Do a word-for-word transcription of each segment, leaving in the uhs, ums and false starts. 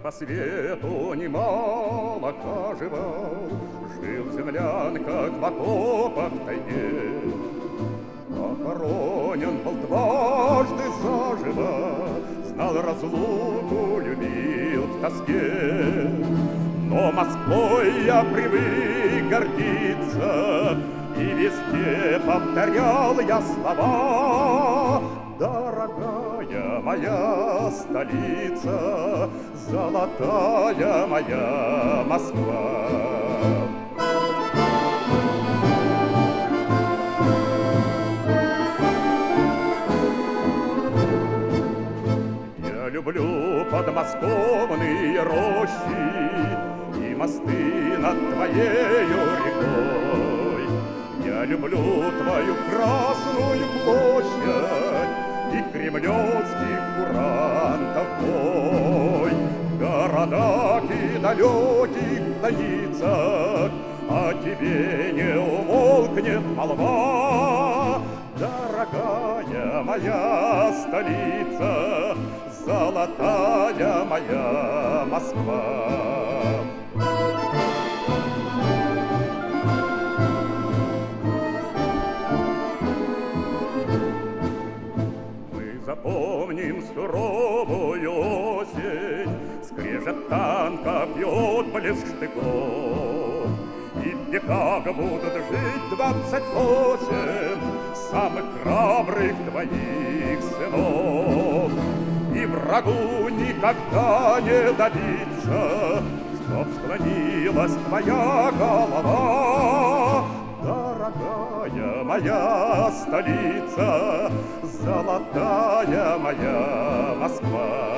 по свету немало хаживал, жил в землянках в окопах в тайге. Похоронен был дважды заживо, знал разлуку, любил в тоске. Но Москвой я привык гордиться, и везде повторял я слова. Дорогая моя столица, золотая моя Москва. Я люблю подмосковные рощи и мосты над твоею рекой. Я люблю твою Красную площадь и кремлевских курантов бой. В городах и далеких станицах о тебе не умолкнет молва. Дорогая моя столица, золотая моя Москва. Мы запомним суровую осень, скрежет танков и отблеск штыков. И в веках будут жить двадцать восемь самых храбрых твоих сынов. И врагу никогда не добиться, чтоб склонилась твоя голова. Дорогая моя столица, золотая моя Москва.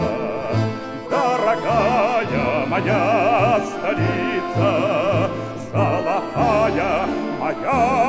Дорогая моя столица, золотая моя